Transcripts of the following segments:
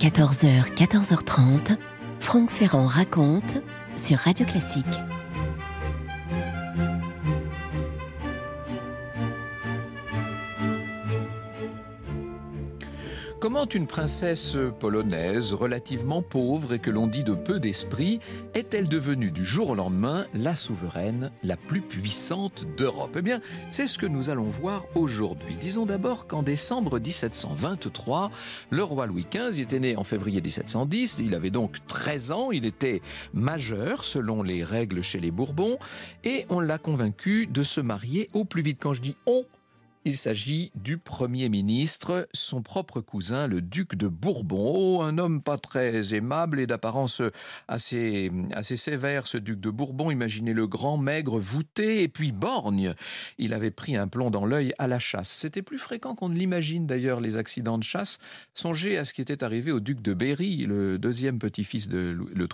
14h, 14h30, Franck Ferrand raconte sur Radio Classique. Comment une princesse polonaise relativement pauvre et que l'on dit de peu d'esprit est-elle devenue du jour au lendemain la souveraine la plus puissante d'Europe ? Eh bien, c'est ce que nous allons voir aujourd'hui. Disons d'abord qu'en décembre 1723, le roi Louis XV, il était né en février 1710, il avait donc 13 ans, il était majeur selon les règles chez les Bourbons et on l'a convaincu de se marier au plus vite. Quand je dis « on », il s'agit du Premier ministre, son propre cousin, le duc de Bourbon. Un homme pas très aimable et d'apparence assez sévère, ce duc de Bourbon. Imaginez le grand, maigre, voûté et puis borgne. Il avait pris un plomb dans l'œil à la chasse. C'était plus fréquent qu'on ne l'imagine d'ailleurs, les accidents de chasse. Songez à ce qui était arrivé au duc de Berry, le troisième petit-fils de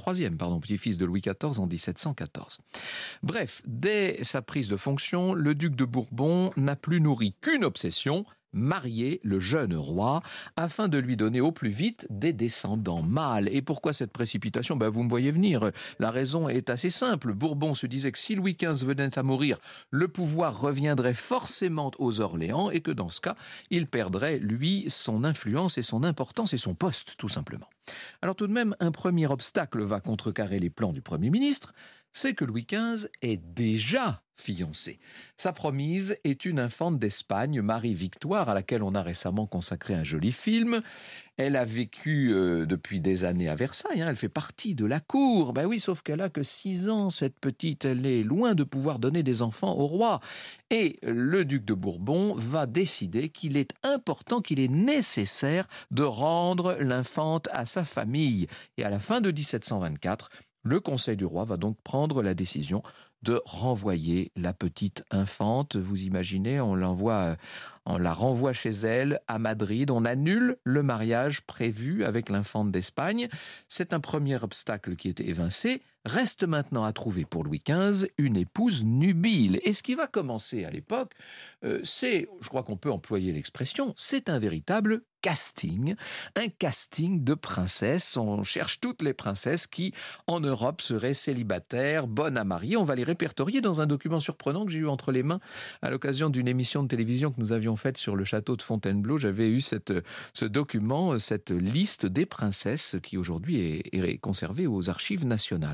Louis XIV en 1714. Bref, dès sa prise de fonction, le duc de Bourbon n'a plus nourri qu'une obsession, marier le jeune roi, afin de lui donner au plus vite des descendants mâles. Et pourquoi cette précipitation ? Vous me voyez venir. La raison est assez simple. Bourbon se disait que si Louis XV venait à mourir, le pouvoir reviendrait forcément aux Orléans et que dans ce cas, il perdrait, lui, son influence et son importance et son poste, tout simplement. Alors tout de même, un premier obstacle va contrecarrer les plans du Premier ministre, c'est que Louis XV est déjà fiancé. Sa promise est une infante d'Espagne, Marie-Victoire, à laquelle on a récemment consacré un joli film. Elle a vécu depuis des années à Versailles, elle fait partie de la cour. Oui, sauf qu'elle a que 6 ans, cette petite. Elle est loin de pouvoir donner des enfants au roi. Et le duc de Bourbon va décider qu'il est important, qu'il est nécessaire de rendre l'infante à sa famille. Et à la fin de 1724, le Conseil du roi va donc prendre la décision de renvoyer la petite infante. Vous imaginez, on la renvoie chez elle à Madrid. On annule le mariage prévu avec l'infante d'Espagne. C'est un premier obstacle qui était évincé. Reste maintenant à trouver pour Louis XV une épouse nubile. Et ce qui va commencer à l'époque, je crois qu'on peut employer l'expression, c'est un véritable casting de princesses. On cherche toutes les princesses qui, en Europe, seraient célibataires, bonnes à marier. On va les répertorier dans un document surprenant que j'ai eu entre les mains à l'occasion d'une émission de télévision que nous avions faite sur le château de Fontainebleau. J'avais eu ce document, cette liste des princesses qui aujourd'hui est conservée aux archives nationales.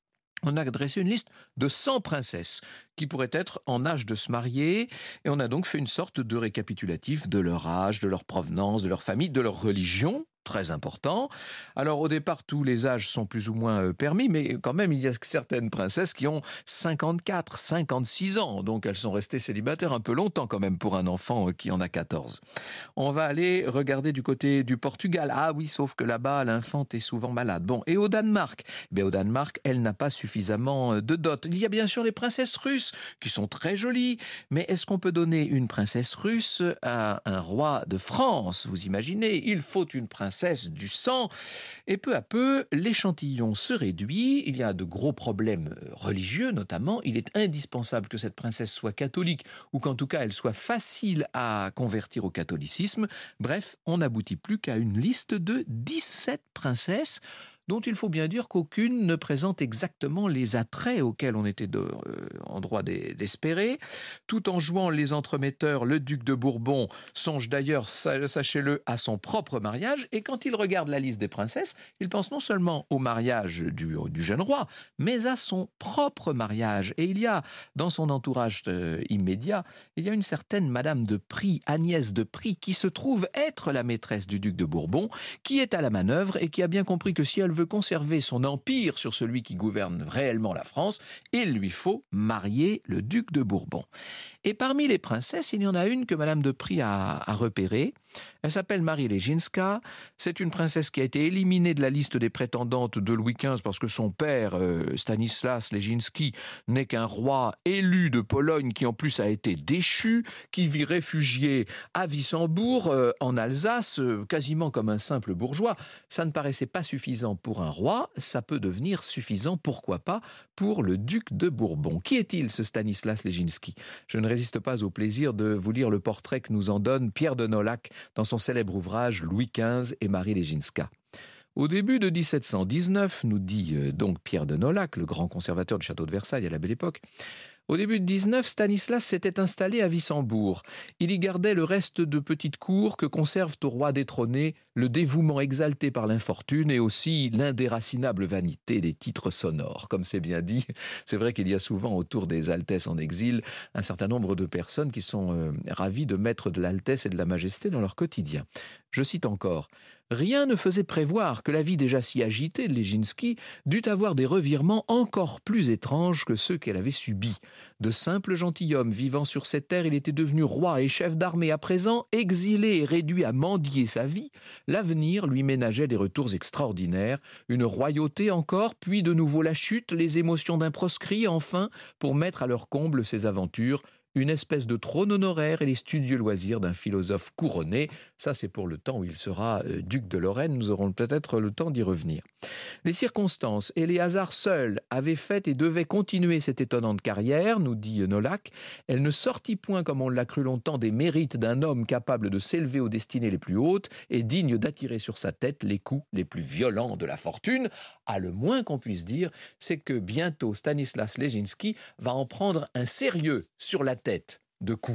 On a dressé une liste de 100 princesses qui pourraient être en âge de se marier et on a donc fait une sorte de récapitulatif de leur âge, de leur provenance, de leur famille, de leur religion. Très important. Alors au départ, tous les âges sont plus ou moins permis, mais quand même, il y a certaines princesses qui ont 54, 56 ans, donc elles sont restées célibataires un peu longtemps quand même pour un enfant qui en a 14. On va aller regarder du côté du Portugal. Ah oui, sauf que là-bas, l'infante est souvent malade. Bon, et au Danemark ? Au Danemark, elle n'a pas suffisamment de dot. Il y a bien sûr les princesses russes, qui sont très jolies, mais est-ce qu'on peut donner une princesse russe à un roi de France ? Vous imaginez, il faut une princesse du sang. Et peu à peu, l'échantillon se réduit. Il y a de gros problèmes religieux, notamment. Il est indispensable que cette princesse soit catholique ou qu'en tout cas, elle soit facile à convertir au catholicisme. Bref, on n'aboutit plus qu'à une liste de 17 princesses dont il faut bien dire qu'aucune ne présente exactement les attraits auxquels on était en droit d'espérer. Tout en jouant les entremetteurs, le duc de Bourbon songe d'ailleurs, sachez-le, à son propre mariage. Et quand il regarde la liste des princesses, il pense non seulement au mariage du jeune roi, mais à son propre mariage. Et il y a, dans son entourage immédiat, il y a une certaine Madame de Prie, Agnès de Prie, qui se trouve être la maîtresse du duc de Bourbon, qui est à la manœuvre et qui a bien compris que si elle veut conserver son empire sur celui qui gouverne réellement la France, il lui faut marier le duc de Bourbon. Et parmi les princesses, il y en a une que Madame de Prie a repérée. Elle s'appelle Marie Leginska. C'est une princesse qui a été éliminée de la liste des prétendantes de Louis XV parce que son père, Stanislas Leginski, n'est qu'un roi élu de Pologne qui en plus a été déchu, qui vit réfugié à Wissembourg, en Alsace, quasiment comme un simple bourgeois. Ça ne paraissait pas suffisant pour un roi, ça peut devenir suffisant, pourquoi pas, pour le duc de Bourbon. Qui est-il, ce Stanislas Leginski ? Je ne résiste pas au plaisir de vous lire le portrait que nous en donne Pierre de Nolhac dans son célèbre ouvrage Louis XV et Marie Legzinska. Au début de 1719, nous dit donc Pierre de Nolhac, le grand conservateur du château de Versailles à la Belle Époque, au début de 19, Stanislas s'était installé à Wissembourg. Il y gardait le reste de petites cours que conservent au roi détrôné le dévouement exalté par l'infortune et aussi l'indéracinable vanité des titres sonores. Comme c'est bien dit, c'est vrai qu'il y a souvent autour des altesses en exil un certain nombre de personnes qui sont ravies de mettre de l'altesse et de la majesté dans leur quotidien. Je cite encore: rien ne faisait prévoir que la vie déjà si agitée de Legzinski dût avoir des revirements encore plus étranges que ceux qu'elle avait subis. De simple gentilhomme vivant sur cette terre, il était devenu roi et chef d'armée. À présent, exilé et réduit à mendier sa vie, l'avenir lui ménageait des retours extraordinaires, une royauté encore, puis de nouveau la chute, les émotions d'un proscrit, enfin, pour mettre à leur comble ses aventures, une espèce de trône honoraire et les studieux loisirs d'un philosophe couronné. Ça, c'est pour le temps où il sera duc de Lorraine. Nous aurons peut-être le temps d'y revenir. Les circonstances et les hasards seuls avaient fait et devaient continuer cette étonnante carrière, nous dit Nolhac. Elle ne sortit point, comme on l'a cru longtemps, des mérites d'un homme capable de s'élever aux destinées les plus hautes et digne d'attirer sur sa tête les coups les plus violents de la fortune. Ah, le moins qu'on puisse dire, c'est que bientôt Stanislas Legzinski va en prendre un sérieux sur la tête de coups.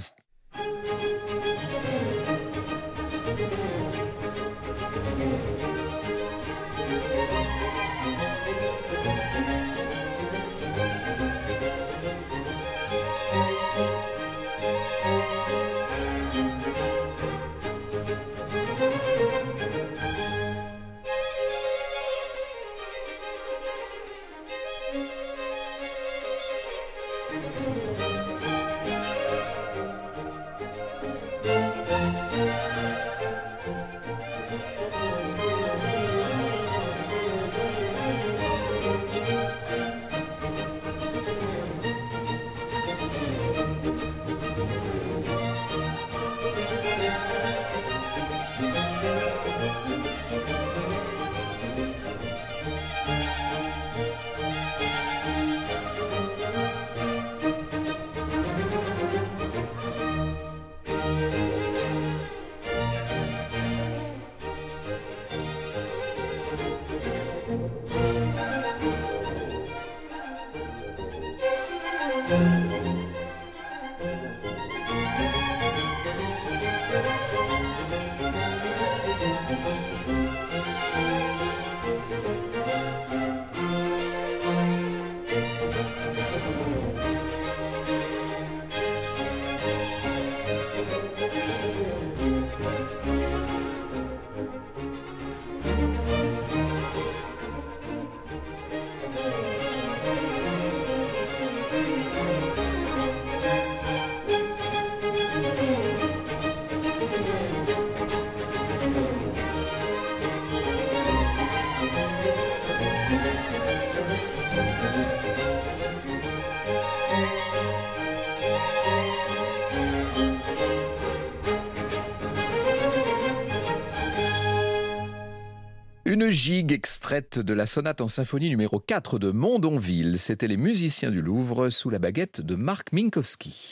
Une gigue extraite de la sonate en symphonie numéro 4 de Mondonville. C'était les musiciens du Louvre sous la baguette de Marc Minkowski.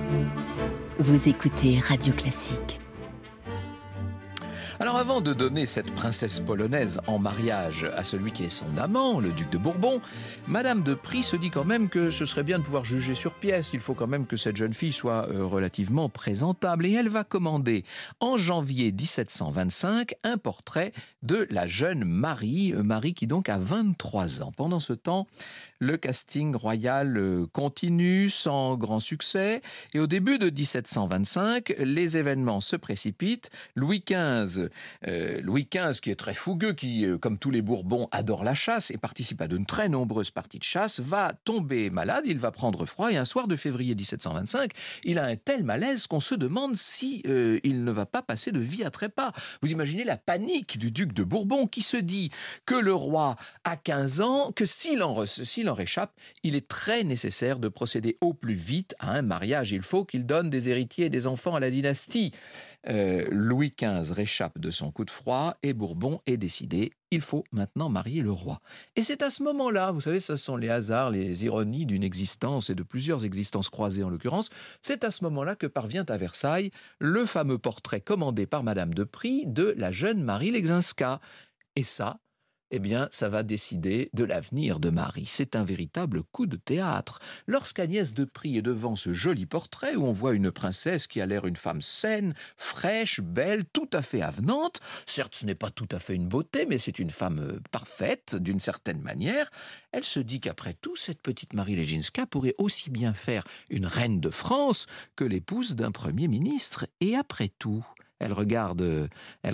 Vous écoutez Radio Classique. Alors avant de donner cette princesse polonaise en mariage à celui qui est son amant, le duc de Bourbon, Madame de Prie se dit quand même que ce serait bien de pouvoir juger sur pièce. Il faut quand même que cette jeune fille soit relativement présentable. Et elle va commander en janvier 1725 un portrait de la jeune Marie, Marie qui donc a 23 ans. Pendant ce temps, le casting royal continue sans grand succès. Et au début de 1725, les événements se précipitent. Louis XV qui est très fougueux, qui, comme tous les Bourbons, adore la chasse et participe à de très nombreuses parties de chasse, va tomber malade, il va prendre froid et un soir de février 1725, il a un tel malaise qu'on se demande si il ne va pas passer de vie à trépas. Vous imaginez la panique du duc de Bourbon qui se dit que le roi a 15 ans, que s'il en réchappe, il est très nécessaire de procéder au plus vite à un mariage. Il faut qu'il donne des héritiers et des enfants à la dynastie. Louis XV réchappe de son son coup de froid et Bourbon est décidé. Il faut maintenant marier le roi. Et c'est à ce moment-là, vous savez, ce sont les hasards, les ironies d'une existence et de plusieurs existences croisées en l'occurrence, c'est à ce moment-là que parvient à Versailles le fameux portrait commandé par Madame de Prie de la jeune Marie Leczinska. Et ça, eh bien, ça va décider de l'avenir de Marie. C'est un véritable coup de théâtre. Lorsqu'Agnès de Prie est devant ce joli portrait où on voit une princesse qui a l'air une femme saine, fraîche, belle, tout à fait avenante, certes ce n'est pas tout à fait une beauté, mais c'est une femme parfaite d'une certaine manière, elle se dit qu'après tout, cette petite Marie Leczinska pourrait aussi bien faire une reine de France que l'épouse d'un premier ministre. Et après tout, elle regarde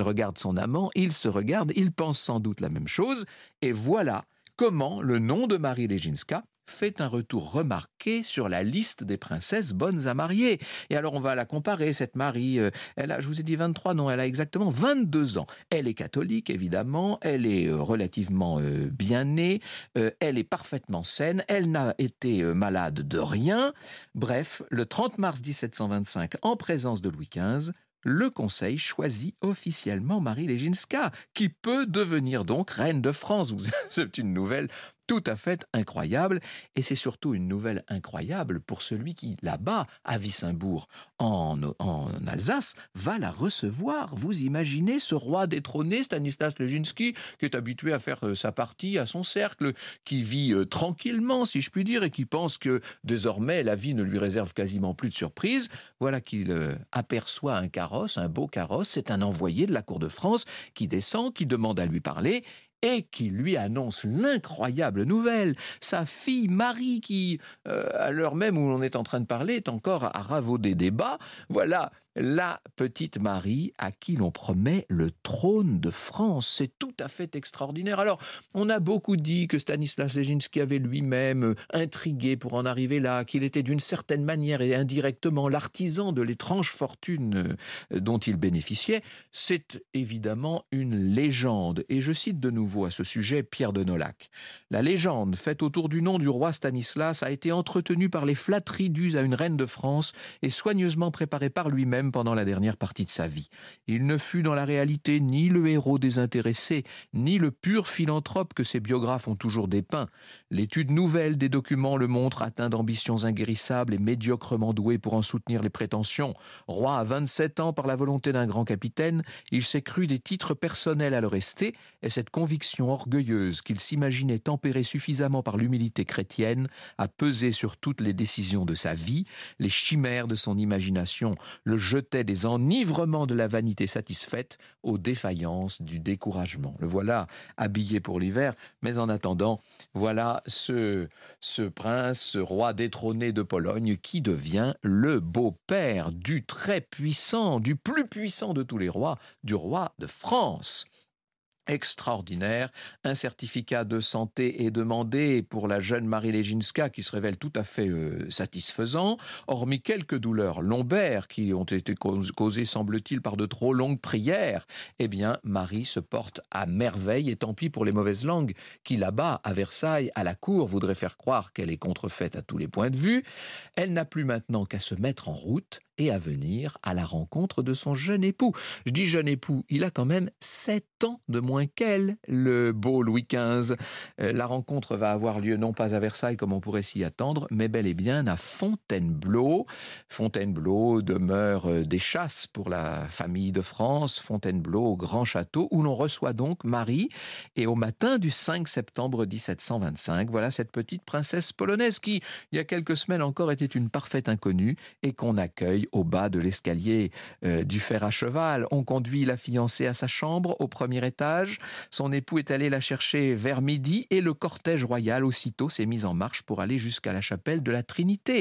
son amant, il se regarde, il pense sans doute la même chose, et voilà comment le nom de Marie Leczinska fait un retour remarqué sur la liste des princesses bonnes à marier. Et alors on va la comparer, cette Marie, elle a, je vous ai dit 23, non, elle a exactement 22 ans. Elle est catholique, évidemment, elle est relativement bien née, elle est parfaitement saine, elle n'a été malade de rien. Bref, le 30 mars 1725, en présence de Louis XV, le Conseil choisit officiellement Marie Leczinska, qui peut devenir donc reine de France. C'est une nouvelle tout à fait incroyable, et c'est surtout une nouvelle incroyable pour celui qui, là-bas, à Wissembourg, en Alsace, va la recevoir. Vous imaginez ce roi détrôné, Stanislas Leszczynski, qui est habitué à faire sa partie, à son cercle, qui vit tranquillement, si je puis dire, et qui pense que désormais la vie ne lui réserve quasiment plus de surprises. Voilà qu'il aperçoit un carrosse, un beau carrosse, c'est un envoyé de la cour de France qui descend, qui demande à lui parler, et qui lui annonce l'incroyable nouvelle. Sa fille Marie, qui, à l'heure même où l'on est en train de parler, est encore à ravauder des bas. Voilà la petite Marie à qui l'on promet le trône de France. C'est tout à fait extraordinaire. Alors, on a beaucoup dit que Stanislas Leszczynski avait lui-même intrigué pour en arriver là, qu'il était d'une certaine manière et indirectement l'artisan de l'étrange fortune dont il bénéficiait. C'est évidemment une légende. Et je cite de nouveau à ce sujet Pierre de Nolhac. La légende faite autour du nom du roi Stanislas a été entretenue par les flatteries dues à une reine de France et soigneusement préparée par lui-même pendant la dernière partie de sa vie. Il ne fut dans la réalité ni le héros désintéressé, ni le pur philanthrope que ses biographes ont toujours dépeint. L'étude nouvelle des documents le montre atteint d'ambitions inguérissables et médiocrement doué pour en soutenir les prétentions. Roi à 27 ans par la volonté d'un grand capitaine, il s'est cru des titres personnels à le rester, et cette conviction orgueilleuse qu'il s'imaginait tempérée suffisamment par l'humilité chrétienne a pesé sur toutes les décisions de sa vie. Les chimères de son imagination le jetaient des enivrements de la vanité satisfaite aux défaillances du découragement. Le voilà habillé pour l'hiver, mais en attendant, voilà ce prince, ce roi détrôné de Pologne qui devient le beau-père du très puissant, du plus puissant de tous les rois, du roi de France. Extraordinaire. Un certificat de santé est demandé pour la jeune Marie Leczinska qui se révèle tout à fait satisfaisant, hormis quelques douleurs lombaires qui ont été causées, semble-t-il, par de trop longues prières. Eh bien, Marie se porte à merveille, et tant pis pour les mauvaises langues qui, là-bas, à Versailles, à la cour, voudraient faire croire qu'elle est contrefaite à tous les points de vue. Elle n'a plus maintenant qu'à se mettre en route et à venir à la rencontre de son jeune époux. Je dis jeune époux, il a quand même 7 ans de moins qu'elle, le beau Louis XV. La rencontre va avoir lieu non pas à Versailles comme on pourrait s'y attendre, mais bel et bien à Fontainebleau. Fontainebleau demeure des chasses pour la famille de France, Fontainebleau, grand château, où l'on reçoit donc Marie. Et au matin du 5 septembre 1725, voilà cette petite princesse polonaise qui, il y a quelques semaines encore, était une parfaite inconnue et qu'on accueille au bas de l'escalier du fer à cheval. On conduit la fiancée à sa chambre au premier étage. Son époux est allé la chercher vers midi et le cortège royal aussitôt s'est mis en marche pour aller jusqu'à la chapelle de la Trinité.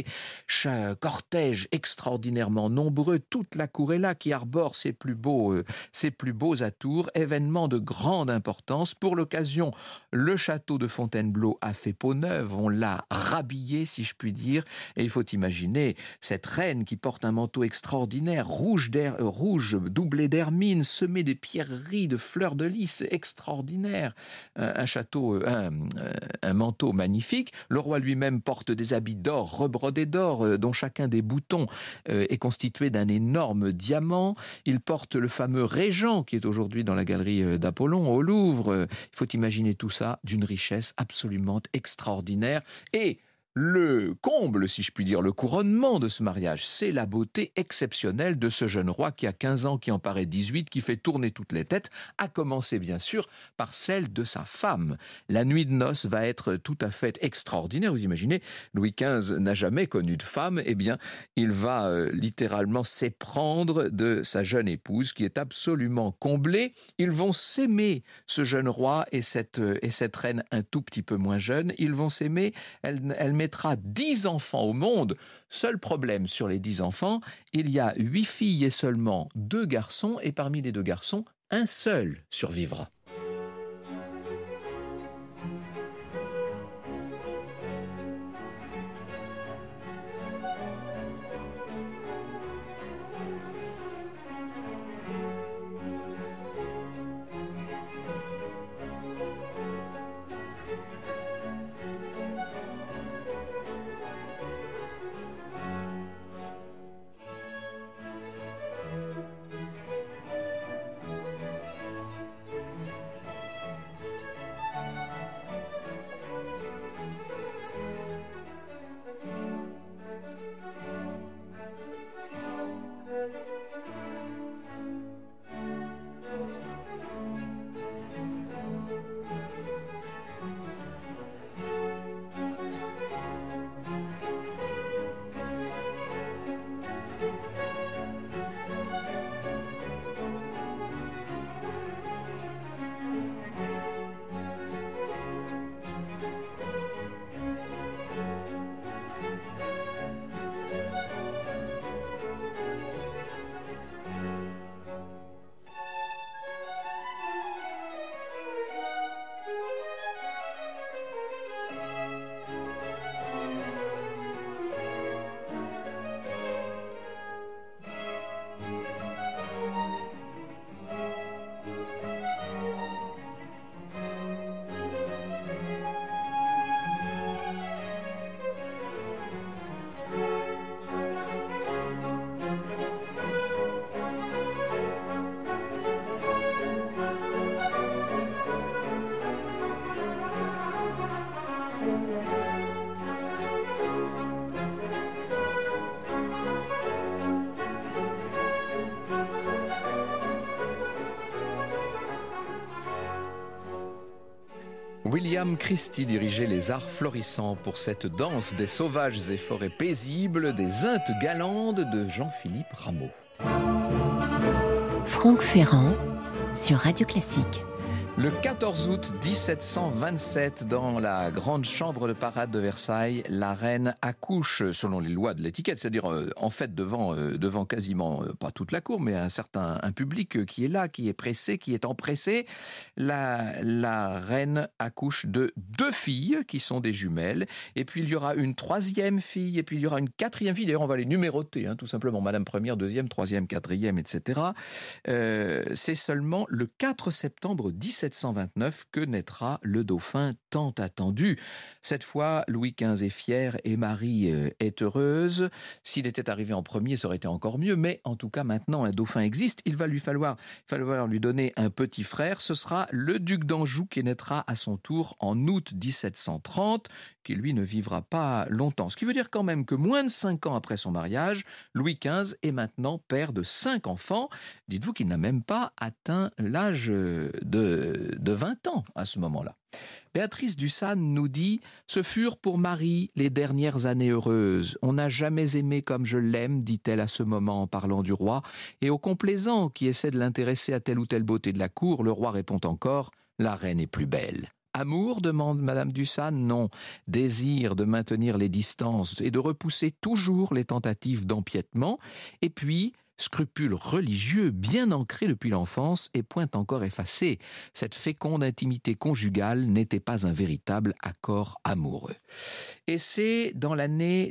Cortège extraordinairement nombreux, toute la cour est là qui arbore ses plus beaux atours. Événement de grande importance. Pour l'occasion, le château de Fontainebleau a fait peau neuve. On l'a rhabillé, si je puis dire. Et il faut imaginer cette reine qui porte un manteau extraordinaire, rouge doublé d'hermine, semé de pierreries, de fleurs de lys, extraordinaire. Un manteau magnifique. Le roi lui-même porte des habits d'or, rebrodés d'or, dont chacun des boutons est constitué d'un énorme diamant. Il porte le fameux régent qui est aujourd'hui dans la galerie d'Apollon au Louvre. Il faut imaginer tout ça d'une richesse absolument extraordinaire. Et le comble, si je puis dire, le couronnement de ce mariage, c'est la beauté exceptionnelle de ce jeune roi qui a 15 ans, qui en paraît 18, qui fait tourner toutes les têtes, à commencer bien sûr par celle de sa femme. La nuit de noces va être tout à fait extraordinaire. Vous imaginez, Louis XV n'a jamais connu de femme, eh bien, il va littéralement s'éprendre de sa jeune épouse qui est absolument comblée. Ils vont s'aimer, ce jeune roi et cette reine un tout petit peu moins jeune. Ils vont s'aimer, elle mettra 10 enfants au monde. Seul problème sur les 10 enfants, il y a 8 filles et seulement 2 garçons, et parmi les 2 garçons, un seul survivra. William Christie dirigeait les arts florissants pour cette danse des sauvages et forêts paisibles, des Intes galantes de Jean-Philippe Rameau. Franck Ferrand sur Radio Classique. Le 14 août 1727, dans la grande chambre de parade de Versailles, la reine accouche selon les lois de l'étiquette, c'est-à-dire en fait devant quasiment pas toute la cour, mais un public qui est là, qui est pressé, qui est empressé. La reine accouche de 2 filles qui sont des jumelles, et puis il y aura une 3e fille, et puis il y aura une 4e fille. D'ailleurs, on va les numéroter, tout simplement, Madame Première, 2e, 3e, 4e, etc. C'est seulement le 4 septembre 1729 que naîtra le dauphin tant attendu. Cette fois, Louis XV est fier et Marie est heureuse. S'il était arrivé en premier, ça aurait été encore mieux, mais en tout cas, maintenant, un dauphin existe. Il va lui falloir lui donner un petit frère. Ce sera le duc d'Anjou qui naîtra à son tour en août 1730, qui lui ne vivra pas longtemps. Ce qui veut dire quand même que moins de 5 ans après son mariage, Louis XV est maintenant père de 5 enfants. Dites-vous qu'il n'a même pas atteint l'âge de 20 ans à ce moment-là. Béatrice Dussane nous dit « Ce furent pour Marie les dernières années heureuses. On n'a jamais aimé comme je l'aime, dit-elle à ce moment en parlant du roi. Et au complaisant qui essaie de l'intéresser à telle ou telle beauté de la cour, le roi répond encore « La reine est plus belle ». Amour, demande Madame Dussane, non. Désir de maintenir les distances et de repousser toujours les tentatives d'empiètement. Et puis, scrupules religieux bien ancrés depuis l'enfance et point encore effacés. Cette féconde intimité conjugale n'était pas un véritable accord amoureux. Et c'est dans l'année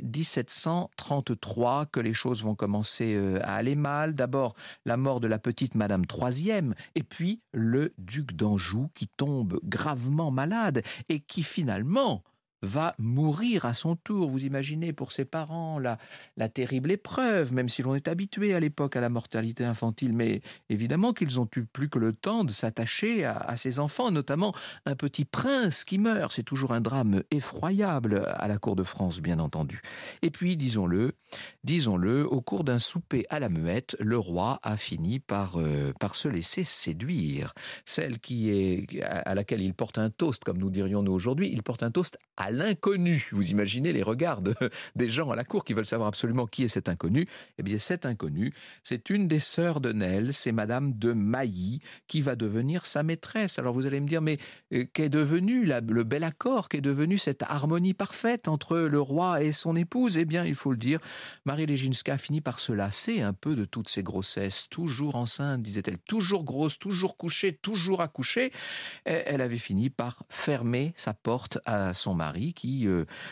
1733 que les choses vont commencer à aller mal. D'abord, la mort de la petite Madame III, et puis le duc d'Anjou qui tombe gravement malade et qui finalement va mourir à son tour. Vous imaginez pour ses parents la terrible épreuve, même si l'on est habitué à l'époque à la mortalité infantile, mais évidemment qu'ils ont eu plus que le temps de s'attacher à ces enfants, notamment un petit prince qui meurt. C'est toujours un drame effroyable à la cour de France, bien entendu. Et puis, disons-le, au cours d'un souper à la muette, le roi a fini par se laisser séduire. Celle à laquelle il porte un toast, comme nous dirions nous aujourd'hui, il porte un toast à l'inconnu. Vous imaginez les regards des gens à la cour qui veulent savoir absolument qui est cet inconnu. Eh bien, cet inconnu, c'est une des sœurs de Nesle, c'est Madame de Mailly, qui va devenir sa maîtresse. Alors vous allez me dire, mais qu'est devenu le bel accord, qu'est devenue cette harmonie parfaite entre le roi et son épouse? Eh bien, il faut le dire, Marie Léginska finit par se lasser un peu de toutes ces grossesses. Toujours enceinte, disait-elle, toujours grosse, toujours couchée, toujours accouchée. Elle avait fini par fermer sa porte à son mari qui,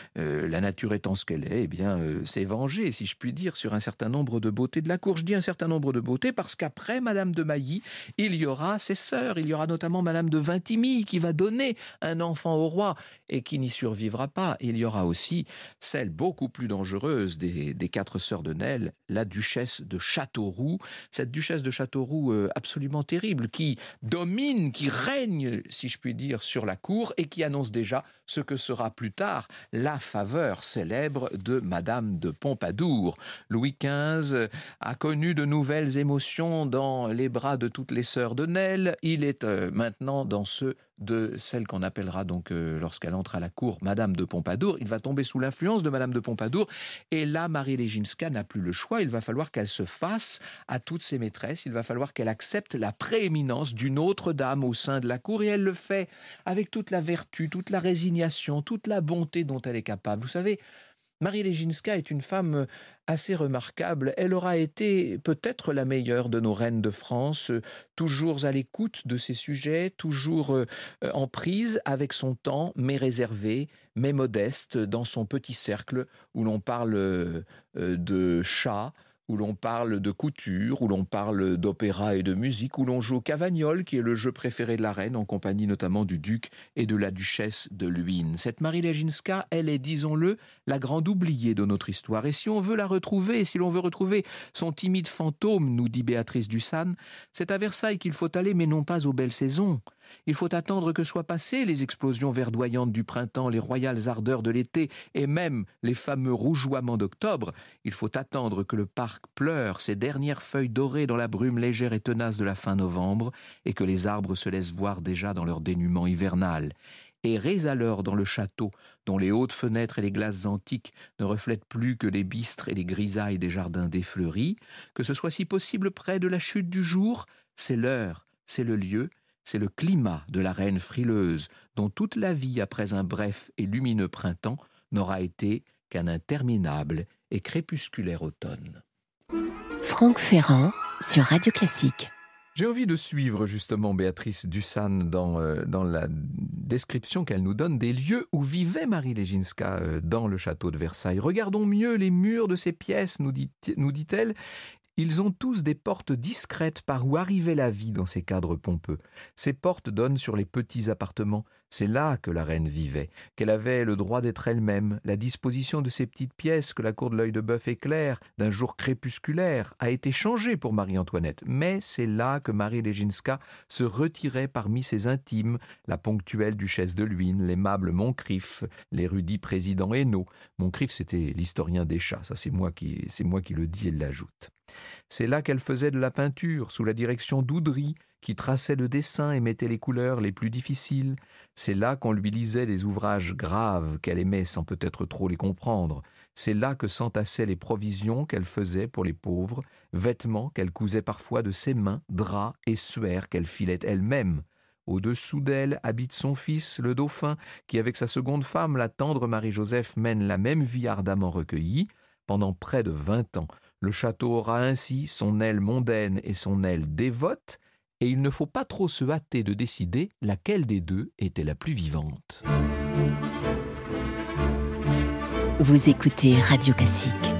la nature étant ce qu'elle est, eh bien, s'est vengée, si je puis dire, sur un certain nombre de beautés de la cour. Je dis un certain nombre de beautés parce qu'après Madame de Mailly, il y aura ses sœurs. Il y aura notamment Madame de Vintimille qui va donner un enfant au roi et qui n'y survivra pas. Il y aura aussi celle beaucoup plus dangereuse des 4 sœurs de Nesle, la duchesse de Châteauroux. Cette duchesse de Châteauroux absolument terrible qui domine, qui règne, si je puis dire, sur la cour et qui annonce déjà ce que sera plus tard la faveur célèbre de Madame de Pompadour. Louis XV a connu de nouvelles émotions dans les bras de toutes les sœurs de Nesle. Il est maintenant dans ceux de celle qu'on appellera donc, lorsqu'elle entre à la cour, Madame de Pompadour. Il va tomber sous l'influence de Madame de Pompadour et là, Marie Léginska n'a plus le choix. Il va falloir qu'elle se fasse à toutes ses maîtresses. Il va falloir qu'elle accepte la prééminence d'une autre dame au sein de la cour et elle le fait avec toute la vertu, toute la résignation, toute la bonté dont elle est capable. Vous savez, Marie Léginska est une femme assez remarquable. Elle aura été peut-être la meilleure de nos reines de France, toujours à l'écoute de ses sujets, toujours en prise avec son temps, mais réservée, mais modeste, dans son petit cercle où l'on parle de chats, où l'on parle de couture, où l'on parle d'opéra et de musique, où l'on joue au cavagnol, qui est le jeu préféré de la reine, en compagnie notamment du duc et de la duchesse de Luynes. Cette Marie Léginska, elle est, disons-le, la grande oubliée de notre histoire. Et si on veut la retrouver, si l'on veut retrouver son timide fantôme, nous dit Béatrice Dussan, c'est à Versailles qu'il faut aller, mais non pas aux belles saisons. Il faut attendre que soient passées les explosions verdoyantes du printemps, les royales ardeurs de l'été et même les fameux rougeoiements d'octobre. Il faut attendre que le parc pleure ses dernières feuilles dorées dans la brume légère et tenace de la fin novembre et que les arbres se laissent voir déjà dans leur dénuement hivernal. Errez alors dans le château, dont les hautes fenêtres et les glaces antiques ne reflètent plus que les bistres et les grisailles des jardins défleuris, que ce soit si possible près de la chute du jour, c'est l'heure, c'est le lieu, c'est le climat de la reine frileuse, dont toute la vie après un bref et lumineux printemps n'aura été qu'un interminable et crépusculaire automne. Franck Ferrand sur Radio Classique. J'ai envie de suivre justement Béatrice Dussan dans la description qu'elle nous donne des lieux où vivait Marie Léginska dans le château de Versailles. Regardons mieux les murs de ces pièces, nous dit-elle. Ils ont tous des portes discrètes par où arrivait la vie dans ces cadres pompeux. Ces portes donnent sur les petits appartements. C'est là que la reine vivait, qu'elle avait le droit d'être elle-même. La disposition de ces petites pièces que la cour de l'Œil de Bœuf éclaire d'un jour crépusculaire a été changée pour Marie-Antoinette. Mais c'est là que Marie Léginska se retirait parmi ses intimes, la ponctuelle duchesse de Luynes, l'aimable Moncrif, l'érudit président Hénault. Moncrif, c'était l'historien des chats, ça c'est moi qui le dis et l'ajoute. C'est là qu'elle faisait de la peinture, sous la direction d'Oudry, qui traçait le dessin et mettait les couleurs les plus difficiles. C'est là qu'on lui lisait les ouvrages graves qu'elle aimait sans peut-être trop les comprendre. C'est là que s'entassaient les provisions qu'elle faisait pour les pauvres, vêtements qu'elle cousait parfois de ses mains, draps et suaires qu'elle filait elle-même. Au-dessous d'elle habite son fils, le dauphin, qui avec sa seconde femme, la tendre Marie-Joseph, mène la même vie ardemment recueillie. Pendant près de 20 ans, Le château aura ainsi son aile mondaine et son aile dévote, et il ne faut pas trop se hâter de décider laquelle des deux était la plus vivante. Vous écoutez Radio Classique.